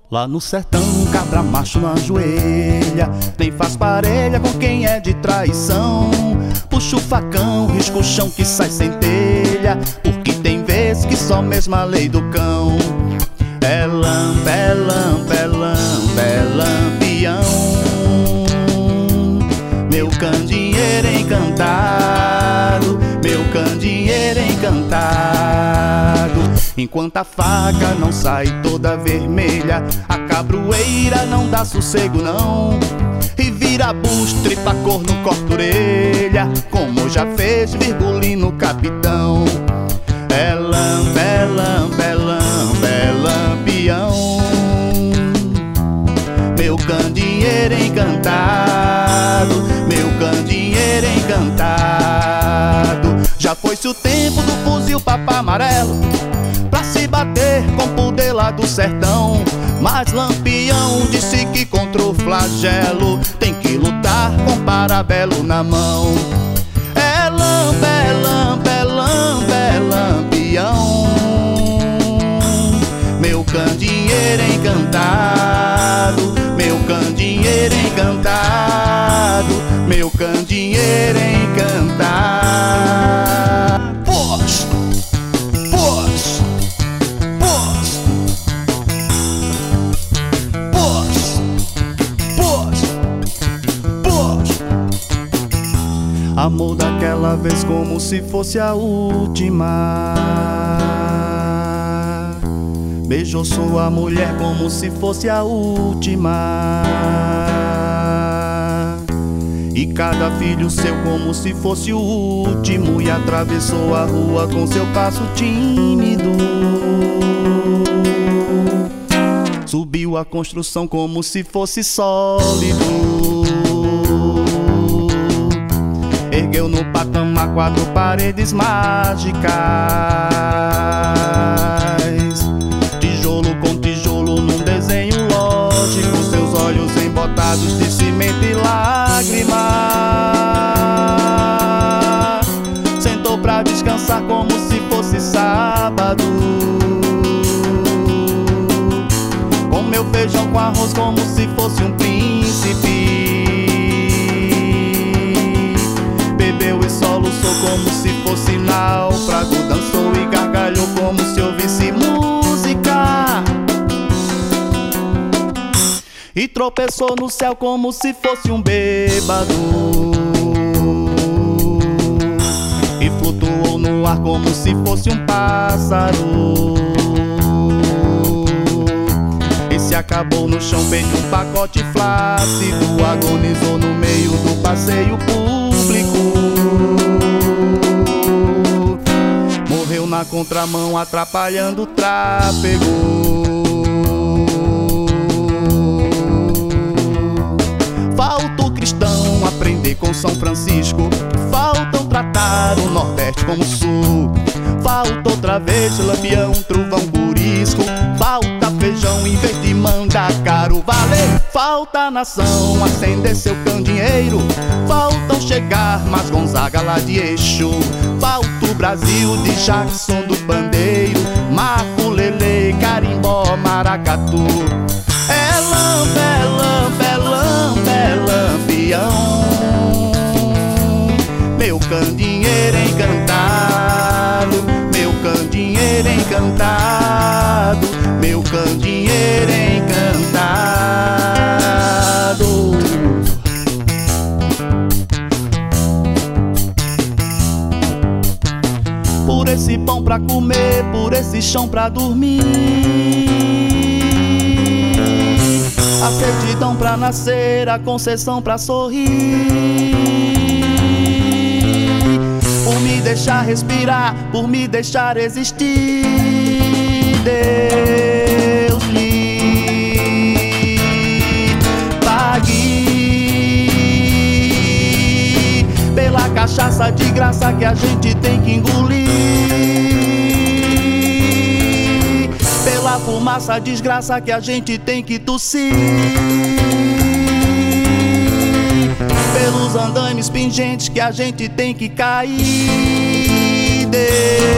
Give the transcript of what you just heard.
Lá no sertão, cabra macho não ajoelha, nem faz parelha com quem é de traição. Puxa o facão, risca o chão que sai sem telha, porque tem vezes que só mesmo a lei do cão. É lampa, é lampa, é lampa, é lampião, meu candinheiro encantado, meu candinheiro encantado. Enquanto a faca não sai toda vermelha, a cabroeira não dá sossego não, e vira busto, tripa corno, corta orelha, como já fez Virgulino capitão. É lampa, é lampa, é lampa, é lampião, meu candinheiro encantado, meu candinheiro encantado. Já foi-se o tempo do fuzil papa amarelo pra se bater com poder lá do sertão, mas Lampião disse que contra o flagelo tem que lutar com parabelo na mão. É lampa, é lampa, é lampa, é lampião, meu candinheiro encantado, meu candinheiro encantado, meu candinheiro encantado. Pois, pois, pois, pois, pois, pois. Amor daquela vez como se fosse a última, beijou sua mulher como se fosse a última, e cada filho seu como se fosse o último, e atravessou a rua com seu passo tímido, subiu a construção como se fosse sólido, ergueu no patamar 4 paredes mágicas, tijolo com tijolo num desenho lógico, seus olhos embotados de cimento e lágrimas. Sentou pra descansar como se fosse sábado, comeu feijão com arroz como se fosse um príncipe, bebeu e soluçou como se fosse náufrago, dançou e gargalhou como se ouvisse música, e tropeçou no céu como se fosse um bêbado, e flutuou no ar como se fosse um pássaro, e se acabou no chão feito um pacote flácido, agonizou no meio do passeio público, morreu na contramão atrapalhando o tráfego. Falta o cristão aprender com São Francisco, faltam tratar o Nordeste como o Sul, falta outra vez Lampião, trovão, curisco, falta feijão em vez de mandar o valer, falta a nação acender seu candinheiro, faltam chegar mais Gonzaga lá de Eixo, falta o Brasil de Jackson do Bandeiro, Marco, Lele, Carimbó, Maracatu. É lampa, é lampa, é lampa, é lampião, meu candinheiro encantado, meu candinheiro encantado, meu candinheiro encantado. Por esse pão pra comer, por esse chão pra dormir, a certidão pra nascer, a concessão pra sorrir, por me deixar respirar, por me deixar existir, Deus lhe pague pela cachaça de graça que a gente tem que engolir, pela fumaça desgraça que a gente tem que tossir, pelos andaimes pingentes que a gente tem que cair, Deus